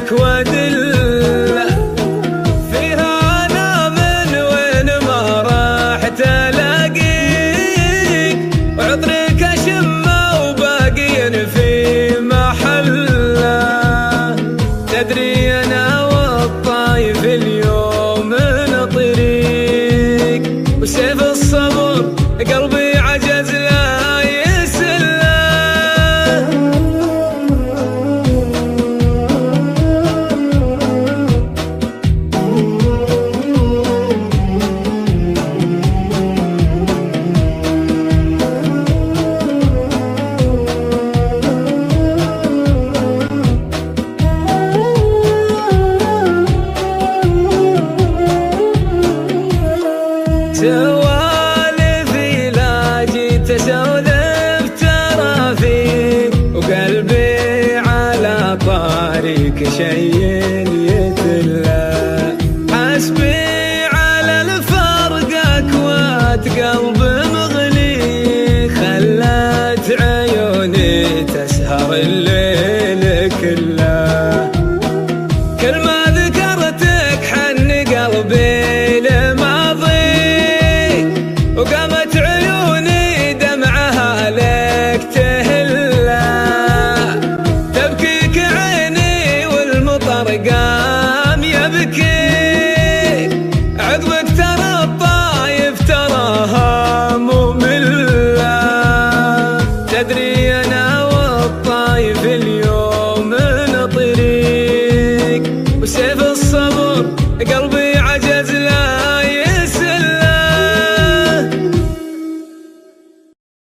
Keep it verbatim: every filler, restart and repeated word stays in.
لك وادله فيها انا من وين ما راح تلاقيك، وعطرك اشمه وباقين في محله. تدري انا والطايف اليوم نطريق، وسيف الصبر قلبي عجز لا يسله. سوالفي لا جيت اسولف ترى فيه، وقلبي على طاريك شيء يتله. حسبي على الفرق اكوات قلب مغلي، خلت عيوني تسهر الليل كله. كل ما ذكرتك حن قلبي لماضي، وقامت عيوني دمعها لك تهلا. تبكيك عيني والمطر قام يبكي، عقبك ترى الطايف تراها مملة. تدري